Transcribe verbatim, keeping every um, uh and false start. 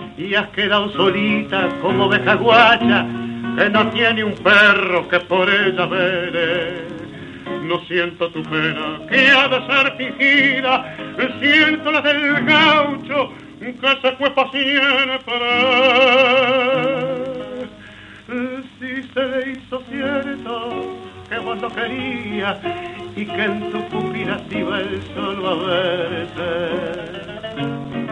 y has quedado solita como oveja guacha que no tiene un perro que por ella vele. No siento tu pena que ha de ser fingida, siento la del gaucho que se fue pa' siempre. Si se le hizo cierto que vos lo querías y que en tu pupila iba el sol a verte,